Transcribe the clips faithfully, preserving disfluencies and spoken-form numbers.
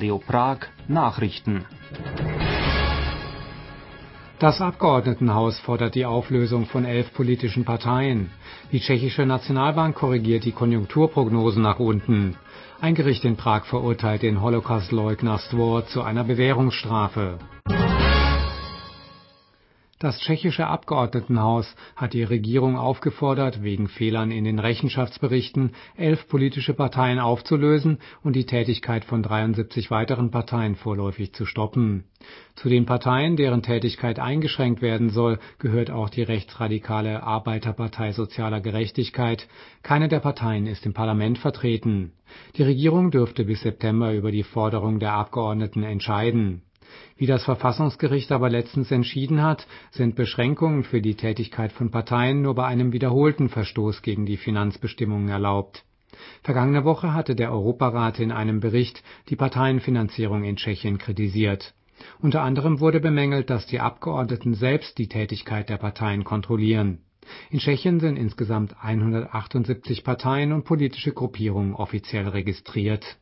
Radio Prag Nachrichten. Das Abgeordnetenhaus fordert die Auflösung von elf politischen Parteien. Die tschechische Nationalbank korrigiert die Konjunkturprognosen nach unten. Ein Gericht in Prag verurteilt den Holocaustleugner Stvor zu einer Bewährungsstrafe. Das tschechische Abgeordnetenhaus hat die Regierung aufgefordert, wegen Fehlern in den Rechenschaftsberichten elf politische Parteien aufzulösen und die Tätigkeit von dreiundsiebzig weiteren Parteien vorläufig zu stoppen. Zu den Parteien, deren Tätigkeit eingeschränkt werden soll, gehört auch die rechtsradikale Arbeiterpartei Sozialer Gerechtigkeit. Keine der Parteien ist im Parlament vertreten. Die Regierung dürfte bis September über die Forderung der Abgeordneten entscheiden. Wie das Verfassungsgericht aber letztens entschieden hat, sind Beschränkungen für die Tätigkeit von Parteien nur bei einem wiederholten Verstoß gegen die Finanzbestimmungen erlaubt. Vergangene Woche hatte der Europarat in einem Bericht die Parteienfinanzierung in Tschechien kritisiert. Unter anderem wurde bemängelt, dass die Abgeordneten selbst die Tätigkeit der Parteien kontrollieren. In Tschechien sind insgesamt hundertachtundsiebzig Parteien und politische Gruppierungen offiziell registriert.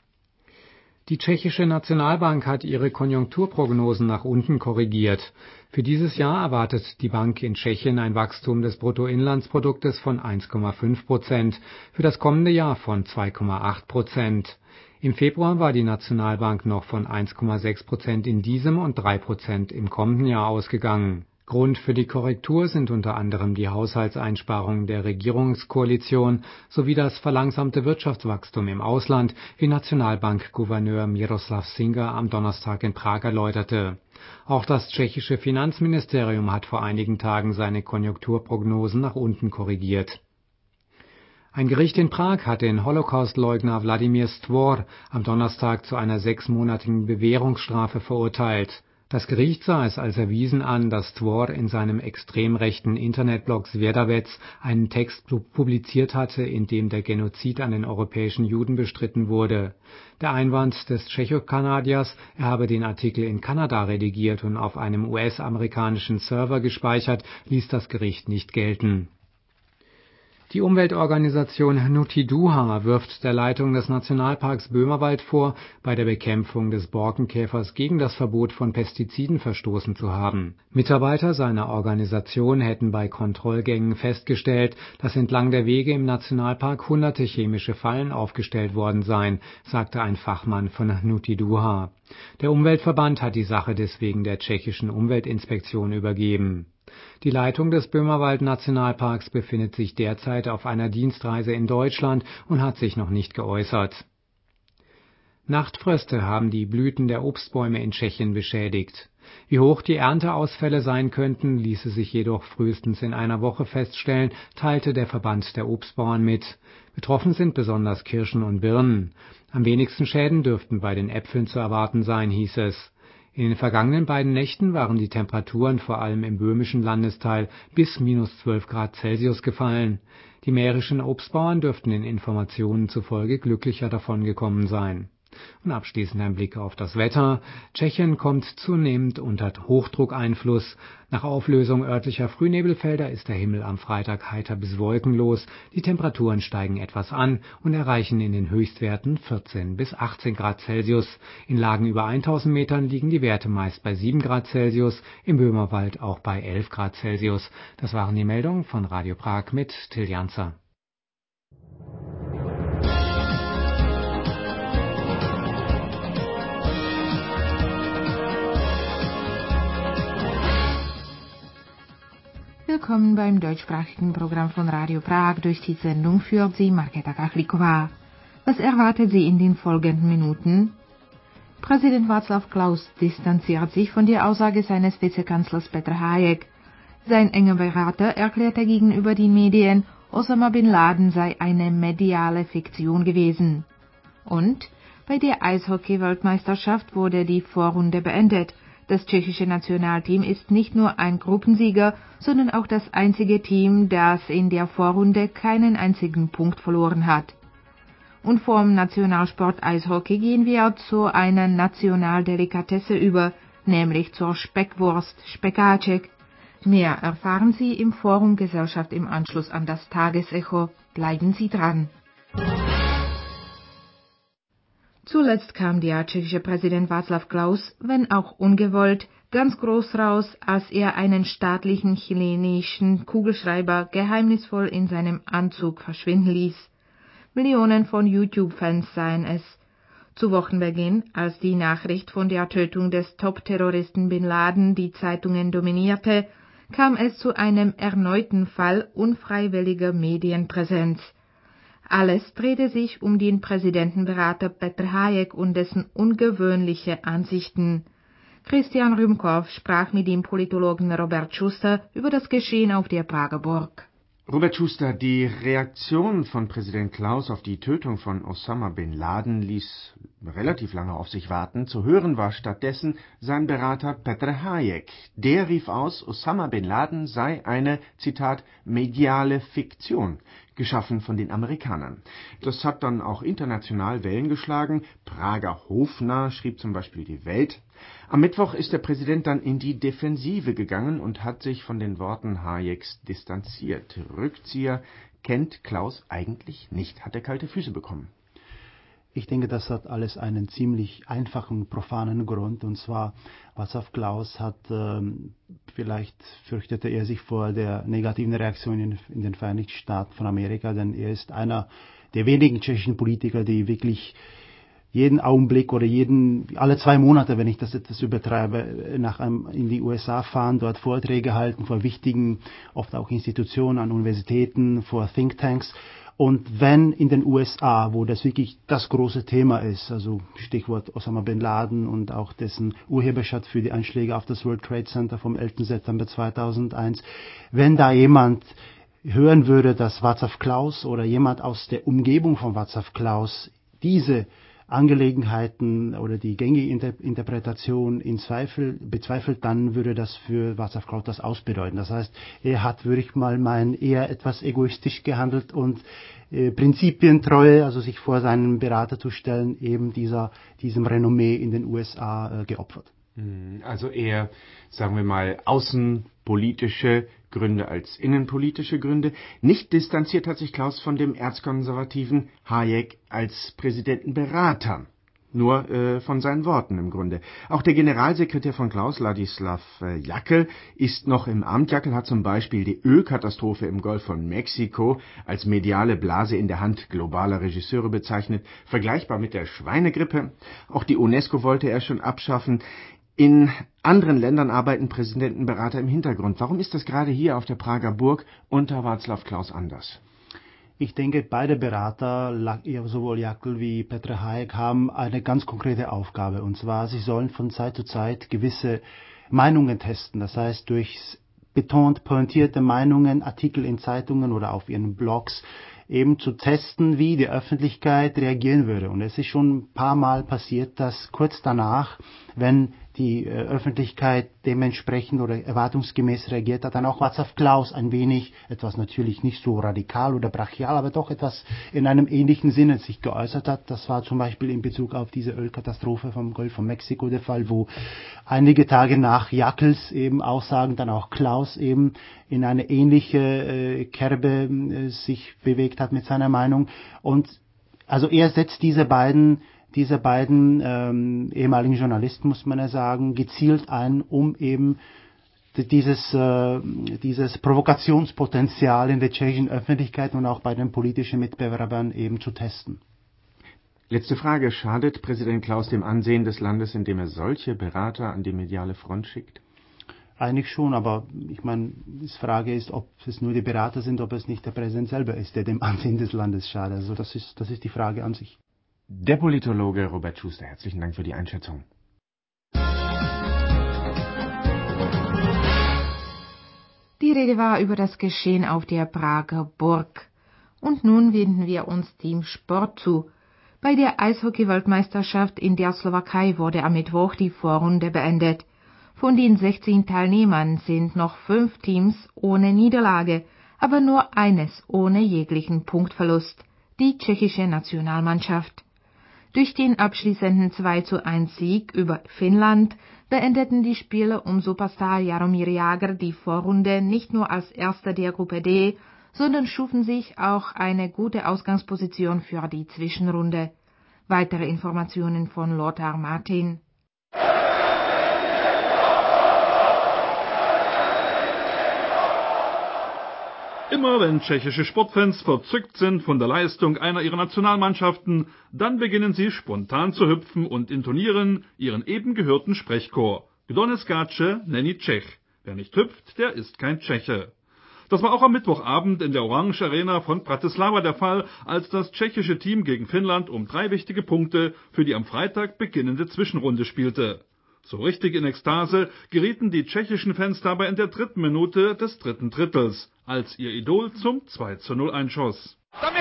Die tschechische Nationalbank hat ihre Konjunkturprognosen nach unten korrigiert. Für dieses Jahr erwartet die Bank in Tschechien ein Wachstum des Bruttoinlandsproduktes von eins Komma fünf Prozent, für das kommende Jahr von zwei Komma acht Prozent. Im Februar war die Nationalbank noch von eins Komma sechs Prozent in diesem und drei Prozent im kommenden Jahr ausgegangen. Grund für die Korrektur sind unter anderem die Haushaltseinsparungen der Regierungskoalition sowie das verlangsamte Wirtschaftswachstum im Ausland, wie Nationalbankgouverneur Miroslav Singer am Donnerstag in Prag erläuterte. Auch das tschechische Finanzministerium hat vor einigen Tagen seine Konjunkturprognosen nach unten korrigiert. Ein Gericht in Prag hat den Holocaustleugner Wladimir Stvor am Donnerstag zu einer sechsmonatigen Bewährungsstrafe verurteilt. Das Gericht sah es als erwiesen an, dass Stvor in seinem extrem rechten Internetblog Svědavec einen Text publiziert hatte, in dem der Genozid an den europäischen Juden bestritten wurde. Der Einwand des Tschechokanadiers, er habe den Artikel in Kanada redigiert und auf einem U S-amerikanischen Server gespeichert, ließ das Gericht nicht gelten. Die Umweltorganisation Hnutí Duha wirft der Leitung des Nationalparks Böhmerwald vor, bei der Bekämpfung des Borkenkäfers gegen das Verbot von Pestiziden verstoßen zu haben. Mitarbeiter seiner Organisation hätten bei Kontrollgängen festgestellt, dass entlang der Wege im Nationalpark hunderte chemische Fallen aufgestellt worden seien, sagte ein Fachmann von Hnutí Duha. Der Umweltverband hat die Sache deswegen der tschechischen Umweltinspektion übergeben. Die Leitung des Böhmerwald-Nationalparks befindet sich derzeit auf einer Dienstreise in Deutschland und hat sich noch nicht geäußert. Nachtfröste haben die Blüten der Obstbäume in Tschechien beschädigt. Wie hoch die Ernteausfälle sein könnten, ließe sich jedoch frühestens in einer Woche feststellen, teilte der Verband der Obstbauern mit. Betroffen sind besonders Kirschen und Birnen. Am wenigsten Schäden dürften bei den Äpfeln zu erwarten sein, hieß es. In den vergangenen beiden Nächten waren die Temperaturen vor allem im böhmischen Landesteil bis minus zwölf Grad Celsius gefallen. Die mährischen Obstbauern dürften den Informationen zufolge glücklicher davongekommen sein. Und abschließend ein Blick auf das Wetter. Tschechien kommt zunehmend unter Hochdruckeinfluss. Nach Auflösung örtlicher Frühnebelfelder ist der Himmel am Freitag heiter bis wolkenlos. Die Temperaturen steigen etwas an und erreichen in den Höchstwerten vierzehn bis achtzehn Grad Celsius. In Lagen über tausend Metern liegen die Werte meist bei sieben Grad Celsius, im Böhmerwald auch bei elf Grad Celsius. Das waren die Meldungen von Radio Prag mit Till Janzer. Willkommen beim deutschsprachigen Programm von Radio Prag. Durch die Sendung führt sie Markéta Kachlíková. Was erwartet Sie in den folgenden Minuten? Präsident Václav Klaus distanziert sich von der Aussage seines Vizekanzlers Petr Hájek. Sein enger Berater erklärte gegenüber den Medien, Osama bin Laden sei eine mediale Fiktion gewesen. Und bei der Eishockey-Weltmeisterschaft wurde die Vorrunde beendet. Das tschechische Nationalteam ist nicht nur ein Gruppensieger, sondern auch das einzige Team, das in der Vorrunde keinen einzigen Punkt verloren hat. Und vom Nationalsport Eishockey gehen wir zu einer Nationaldelikatesse über, nämlich zur Speckwurst Spekáček. Mehr erfahren Sie im Forum Gesellschaft im Anschluss an das Tagesecho. Bleiben Sie dran. Zuletzt kam der tschechische Präsident Václav Klaus, wenn auch ungewollt, ganz groß raus, als er einen staatlichen chilenischen Kugelschreiber geheimnisvoll in seinem Anzug verschwinden ließ. Millionen von YouTube-Fans sahen es. Zu Wochenbeginn, als die Nachricht von der Tötung des Top-Terroristen Bin Laden die Zeitungen dominierte, kam es zu einem erneuten Fall unfreiwilliger Medienpräsenz. Alles drehte sich um den Präsidentenberater Petr Hájek und dessen ungewöhnliche Ansichten. Christian Rümkow sprach mit dem Politologen Robert Schuster über das Geschehen auf der Prager Burg. Robert Schuster, die Reaktion von Präsident Klaus auf die Tötung von Osama Bin Laden ließ relativ lange auf sich warten. Zu hören war stattdessen sein Berater Petr Hájek. Der rief aus, Osama Bin Laden sei eine, Zitat, mediale Fiktion, geschaffen von den Amerikanern. Das hat dann auch international Wellen geschlagen. Prager Hofnarr schrieb zum Beispiel die Welt. Am Mittwoch ist der Präsident dann in die Defensive gegangen und hat sich von den Worten Hájeks distanziert. Rückzieher kennt Klaus eigentlich nicht, hat er kalte Füße bekommen. Ich denke, das hat alles einen ziemlich einfachen, profanen Grund. Und zwar, Václav Klaus hat, ähm, vielleicht fürchtete er sich vor der negativen Reaktion in, in den Vereinigten Staaten von Amerika, denn er ist einer der wenigen tschechischen Politiker, die wirklich jeden Augenblick oder jeden, alle zwei Monate, wenn ich das etwas übertreibe, nach einem, in die U S A fahren, dort Vorträge halten vor wichtigen, oft auch Institutionen, an Universitäten, vor Thinktanks. Und wenn in den U S A, wo das wirklich das große Thema ist, also Stichwort Osama Bin Laden und auch dessen Urheberschaft für die Anschläge auf das World Trade Center vom elften September zweitausendeins, wenn da jemand hören würde, dass Václav Klaus oder jemand aus der Umgebung von Václav Klaus diese Angelegenheiten oder die gängige Inter- Interpretation in Zweifel bezweifelt, dann würde das für Václav Klaus das ausbedeuten. Das heißt, er hat, würde ich mal meinen, eher etwas egoistisch gehandelt und äh, prinzipientreu, also sich vor seinen Berater zu stellen, eben dieser, diesem Renommee in den U S A äh, geopfert. Also eher, sagen wir mal, außenpolitische Gründe als innenpolitische Gründe. Nicht distanziert hat sich Klaus von dem erzkonservativen Hájek als Präsidentenberater. Nur äh, von seinen Worten im Grunde. Auch der Generalsekretär von Klaus, Ladislav äh, Jakel, ist noch im Amt. Jakel hat zum Beispiel die Ölkatastrophe im Golf von Mexiko als mediale Blase in der Hand globaler Regisseure bezeichnet, vergleichbar mit der Schweinegrippe. Auch die UNESCO wollte er schon abschaffen. In anderen Ländern arbeiten Präsidentenberater im Hintergrund. Warum ist das gerade hier auf der Prager Burg unter Václav Klaus anders? Ich denke, beide Berater, sowohl Jakel wie Petr Hájek, haben eine ganz konkrete Aufgabe. Und zwar, sie sollen von Zeit zu Zeit gewisse Meinungen testen. Das heißt, durch betont pointierte Meinungen, Artikel in Zeitungen oder auf ihren Blogs eben zu testen, wie die Öffentlichkeit reagieren würde. Und es ist schon ein paar Mal passiert, dass kurz danach, wenn die äh, Öffentlichkeit dementsprechend oder erwartungsgemäß reagiert hat, dann auch Václav Klaus ein wenig, etwas natürlich nicht so radikal oder brachial, aber doch etwas in einem ähnlichen Sinne sich geäußert hat. Das war zum Beispiel in Bezug auf diese Ölkatastrophe vom Golf von Mexiko der Fall, wo einige Tage nach Jakels eben Aussagen dann auch Klaus eben in eine ähnliche äh, Kerbe äh, sich bewegt hat mit seiner Meinung. Und also er setzt diese beiden diese beiden ähm, ehemaligen Journalisten, muss man ja sagen, gezielt ein, um eben dieses, äh, dieses Provokationspotenzial in der tschechischen Öffentlichkeit und auch bei den politischen Mitbewerbern eben zu testen. Letzte Frage. Schadet Präsident Klaus dem Ansehen des Landes, indem er solche Berater an die mediale Front schickt? Eigentlich schon, aber ich meine, die Frage ist, ob es nur die Berater sind, ob es nicht der Präsident selber ist, der dem Ansehen des Landes schadet. Also das ist, das ist die Frage an sich. Der Politologe Robert Schuster, herzlichen Dank für die Einschätzung. Die Rede war über das Geschehen auf der Prager Burg. Und nun wenden wir uns dem Sport zu. Bei der Eishockey-Weltmeisterschaft in der Slowakei wurde am Mittwoch die Vorrunde beendet. Von den sechzehn Teilnehmern sind noch fünf Teams ohne Niederlage, aber nur eines ohne jeglichen Punktverlust, die tschechische Nationalmannschaft. Durch den abschließenden zwei zu eins Sieg über Finnland beendeten die Spieler um Superstar Jaromír Jágr die Vorrunde nicht nur als Erster der Gruppe D, sondern schufen sich auch eine gute Ausgangsposition für die Zwischenrunde. Weitere Informationen von Lothar Martin. Immer wenn tschechische Sportfans verzückt sind von der Leistung einer ihrer Nationalmannschaften, dann beginnen sie spontan zu hüpfen und intonieren ihren eben gehörten Sprechchor. Kdo neskače, není Čech. Wer nicht hüpft, der ist kein Tscheche. Das war auch am Mittwochabend in der Orange Arena von Bratislava der Fall, als das tschechische Team gegen Finnland um drei wichtige Punkte für die am Freitag beginnende Zwischenrunde spielte. So richtig in Ekstase gerieten die tschechischen Fans dabei in der dritten Minute des dritten Drittels, als ihr Idol zum zwei zu null einschoss.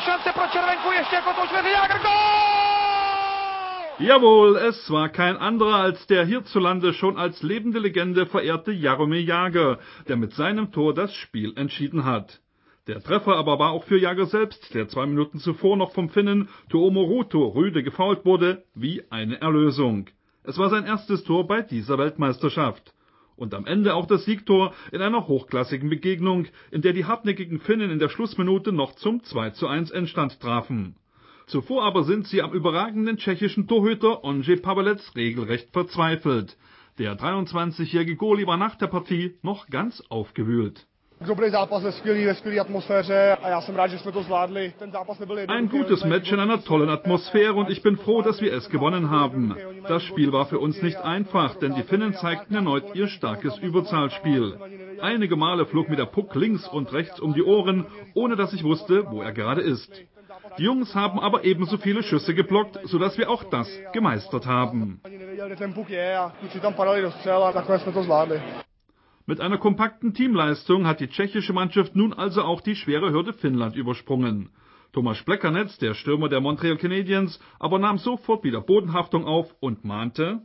Jawohl, es war kein anderer als der hierzulande schon als lebende Legende verehrte Jaromir Jagr, der mit seinem Tor das Spiel entschieden hat. Der Treffer aber war auch für Jagr selbst, der zwei Minuten zuvor noch vom Finnen Tuomo Ruutu rüde gefoult wurde, wie eine Erlösung. Es war sein erstes Tor bei dieser Weltmeisterschaft. Und am Ende auch das Siegtor in einer hochklassigen Begegnung, in der die hartnäckigen Finnen in der Schlussminute noch zum zwei zu eins Endstand trafen. Zuvor aber sind sie am überragenden tschechischen Torhüter Ondřej Pavelec regelrecht verzweifelt. Der dreiundzwanzigjährige Goalie war nach der Partie noch ganz aufgewühlt. Ein gutes Match in einer tollen Atmosphäre und ich bin froh, dass wir es gewonnen haben. Das Spiel war für uns nicht einfach, denn die Finnen zeigten erneut ihr starkes Überzahlspiel. Einige Male flog mir der Puck links und rechts um die Ohren, ohne dass ich wusste, wo er gerade ist. Die Jungs haben aber ebenso viele Schüsse geblockt, sodass wir auch das gemeistert haben. Mit einer kompakten Teamleistung hat die tschechische Mannschaft nun also auch die schwere Hürde Finnland übersprungen. Tomáš Plekanec, der Stürmer der Montreal Canadiens, aber nahm sofort wieder Bodenhaftung auf und mahnte: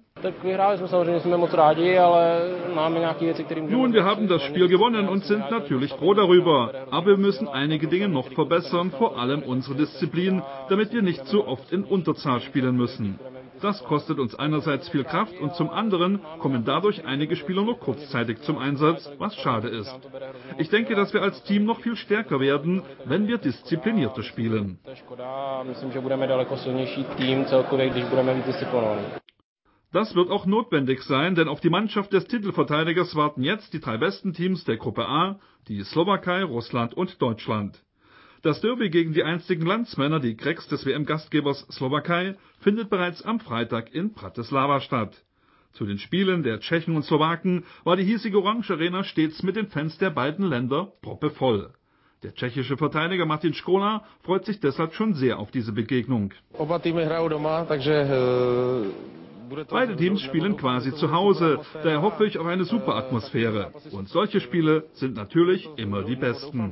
Nun, wir haben das Spiel gewonnen und sind natürlich froh darüber, aber wir müssen einige Dinge noch verbessern, vor allem unsere Disziplin, damit wir nicht so oft in Unterzahl spielen müssen. Das kostet uns einerseits viel Kraft und zum anderen kommen dadurch einige Spieler nur kurzzeitig zum Einsatz, was schade ist. Ich denke, dass wir als Team noch viel stärker werden, wenn wir disziplinierter spielen. Das wird auch notwendig sein, denn auf die Mannschaft des Titelverteidigers warten jetzt die drei besten Teams der Gruppe A, die Slowakei, Russland und Deutschland. Das Derby gegen die einstigen Landsmänner, die Cracks des W M-Gastgebers Slowakei, findet bereits am Freitag in Bratislava statt. Zu den Spielen der Tschechen und Slowaken war die hiesige Orange Arena stets mit den Fans der beiden Länder proppevoll. Der tschechische Verteidiger Martin Škola freut sich deshalb schon sehr auf diese Begegnung. Beide Teams spielen quasi zu Hause, daher hoffe ich auf eine super Atmosphäre. Und solche Spiele sind natürlich immer die besten.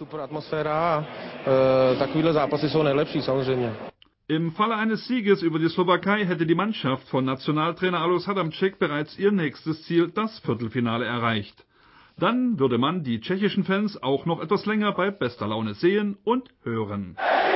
Im Falle eines Sieges über die Slowakei hätte die Mannschaft von Nationaltrainer Alois Hadamcek bereits ihr nächstes Ziel, das Viertelfinale, erreicht. Dann würde man die tschechischen Fans auch noch etwas länger bei bester Laune sehen und hören.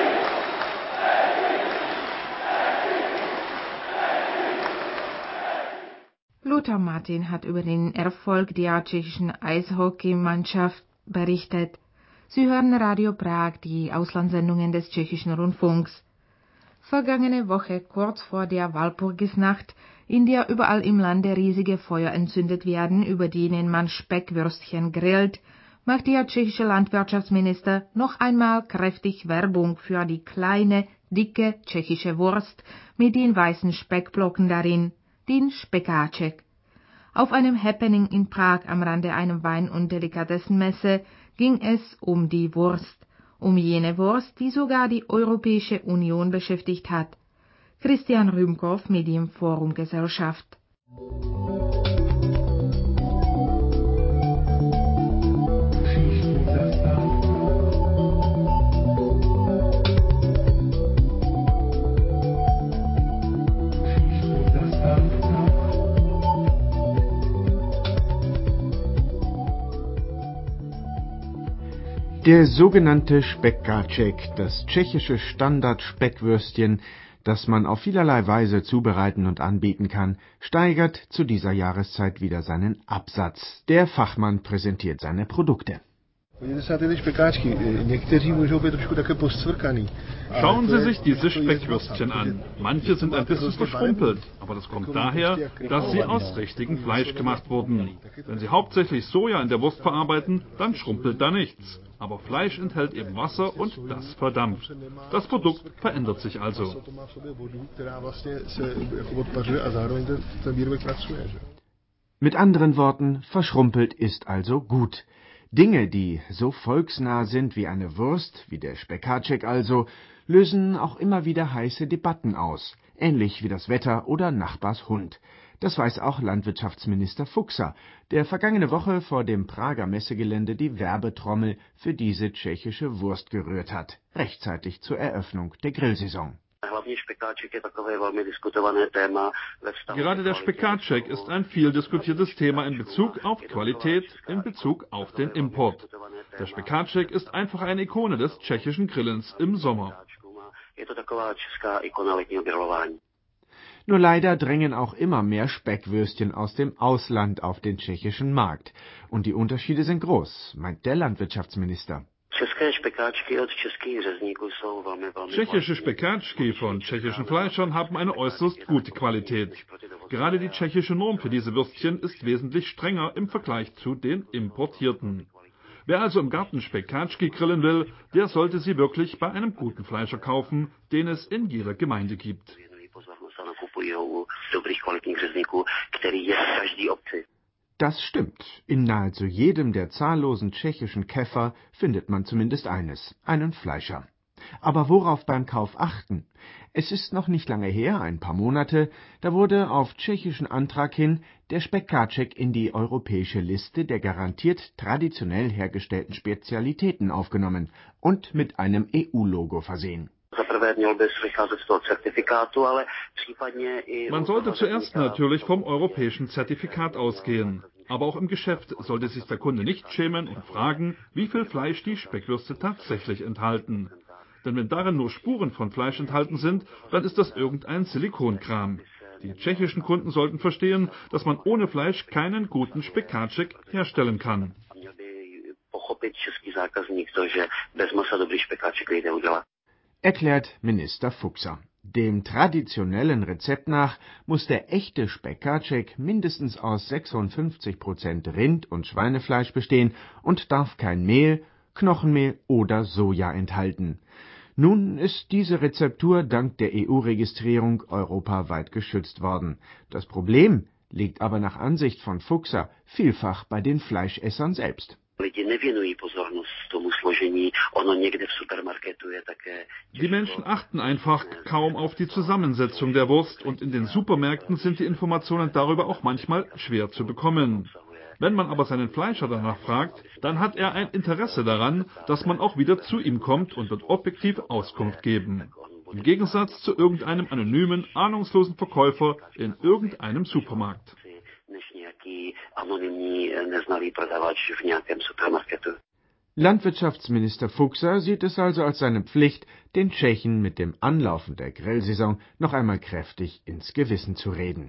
Lothar Martin hat über den Erfolg der tschechischen Eishockeymannschaft berichtet. Sie hören Radio Prag, die Auslandssendungen des tschechischen Rundfunks. Vergangene Woche, kurz vor der Walpurgisnacht, in der überall im Lande riesige Feuer entzündet werden, über denen man Speckwürstchen grillt, macht der tschechische Landwirtschaftsminister noch einmal kräftig Werbung für die kleine, dicke tschechische Wurst mit den weißen Speckblocken darin, den Spekáček. Auf einem Happening in Prag am Rande einer Wein- und Delikatessenmesse ging es um die Wurst, um jene Wurst, die sogar die Europäische Union beschäftigt hat. Christian Rümkow, Medienforum Gesellschaft. Der sogenannte Spekáček, das tschechische Standard-Speckwürstchen, das man auf vielerlei Weise zubereiten und anbieten kann, steigert zu dieser Jahreszeit wieder seinen Absatz. Der Fachmann präsentiert seine Produkte. Schauen Sie sich diese Speckwürstchen an. Manche sind ein bisschen verschrumpelt, aber das kommt daher, dass sie aus richtigem Fleisch gemacht wurden. Wenn Sie hauptsächlich Soja in der Wurst verarbeiten, dann schrumpelt da nichts. Aber Fleisch enthält eben Wasser und das verdampft. Das Produkt verändert sich also. Mit anderen Worten, verschrumpelt ist also gut. Dinge, die so volksnah sind wie eine Wurst, wie der Spekaček also, lösen auch immer wieder heiße Debatten aus, ähnlich wie das Wetter oder Nachbars Hund. Das weiß auch Landwirtschaftsminister Fuchser, der vergangene Woche vor dem Prager Messegelände die Werbetrommel für diese tschechische Wurst gerührt hat, rechtzeitig zur Eröffnung der Grillsaison. Gerade der Spekaček ist ein viel diskutiertes Thema in Bezug auf Qualität, in Bezug auf den Import. Der Spekaček ist einfach eine Ikone des tschechischen Grillens im Sommer. Nur leider drängen auch immer mehr Speckwürstchen aus dem Ausland auf den tschechischen Markt. Und die Unterschiede sind groß, meint der Landwirtschaftsminister. Tschechische Spekačky von tschechischen Fleischern haben eine äußerst gute Qualität. Gerade die tschechische Norm für diese Würstchen ist wesentlich strenger im Vergleich zu den importierten. Wer also im Garten Spekačky grillen will, der sollte sie wirklich bei einem guten Fleischer kaufen, den es in jeder Gemeinde gibt. Das stimmt. In nahezu jedem der zahllosen tschechischen Käfer findet man zumindest eines, einen Fleischer. Aber worauf beim Kauf achten? Es ist noch nicht lange her, ein paar Monate, da wurde auf tschechischen Antrag hin der Spekaček in die europäische Liste der garantiert traditionell hergestellten Spezialitäten aufgenommen und mit einem E U-Logo versehen. Man sollte zuerst natürlich vom europäischen Zertifikat ausgehen. Aber auch im Geschäft sollte sich der Kunde nicht schämen und fragen, wie viel Fleisch die Speckwürste tatsächlich enthalten. Denn wenn darin nur Spuren von Fleisch enthalten sind, dann ist das irgendein Silikonkram. Die tschechischen Kunden sollten verstehen, dass man ohne Fleisch keinen guten Spekaček herstellen kann. Erklärt Minister Fuchser. Dem traditionellen Rezept nach muss der echte Spekaček mindestens aus sechsundfünfzig Prozent Rind- und Schweinefleisch bestehen und darf kein Mehl, Knochenmehl oder Soja enthalten. Nun ist diese Rezeptur dank der E U-Registrierung europaweit geschützt worden. Das Problem liegt aber nach Ansicht von Fuchser vielfach bei den Fleischessern selbst. Die Menschen achten einfach kaum auf die Zusammensetzung der Wurst und in den Supermärkten sind die Informationen darüber auch manchmal schwer zu bekommen. Wenn man aber seinen Fleischer danach fragt, dann hat er ein Interesse daran, dass man auch wieder zu ihm kommt und wird objektiv Auskunft geben. Im Gegensatz zu irgendeinem anonymen, ahnungslosen Verkäufer in irgendeinem Supermarkt. Landwirtschaftsminister Fuchser sieht es also als seine Pflicht, den Tschechen mit dem Anlaufen der Grillsaison noch einmal kräftig ins Gewissen zu reden.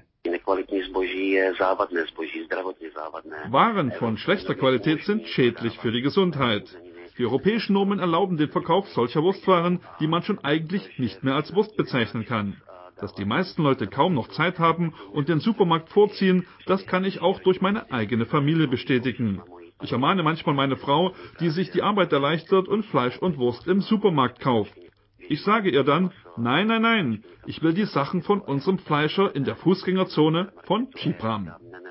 Waren von schlechter Qualität sind schädlich für die Gesundheit. Die europäischen Normen erlauben den Verkauf solcher Wurstwaren, die man schon eigentlich nicht mehr als Wurst bezeichnen kann. Dass die meisten Leute kaum noch Zeit haben und den Supermarkt vorziehen, das kann ich auch durch meine eigene Familie bestätigen. Ich ermahne manchmal meine Frau, die sich die Arbeit erleichtert und Fleisch und Wurst im Supermarkt kauft. Ich sage ihr dann, nein, nein, nein, ich will die Sachen von unserem Fleischer in der Fußgängerzone von Příbram.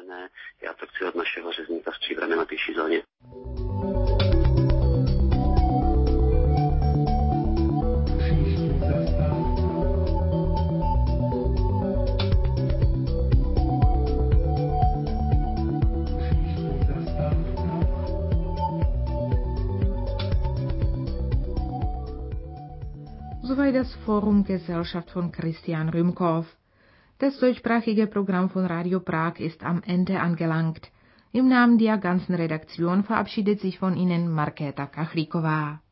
Soweit das Forum Gesellschaft von Christian Rümkow. Das deutschsprachige Programm von Radio Prag ist am Ende angelangt. Im Namen der ganzen Redaktion verabschiedet sich von Ihnen Markéta Kachlíková.